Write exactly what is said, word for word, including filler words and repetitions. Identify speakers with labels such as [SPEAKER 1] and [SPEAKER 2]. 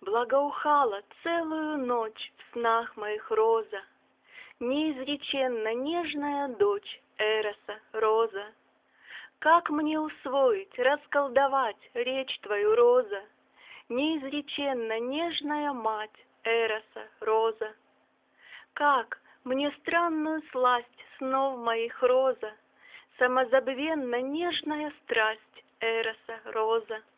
[SPEAKER 1] Благоухала целую ночь в снах моих роза, Неизреченно нежная дочь Эроса, роза. Как мне усвоить, расколдовать речь твою, роза, Неизреченно нежная мать Эроса, роза? Как мне странную сласть снов моих, роза, Самозабвенно нежная страсть Эроса, роза?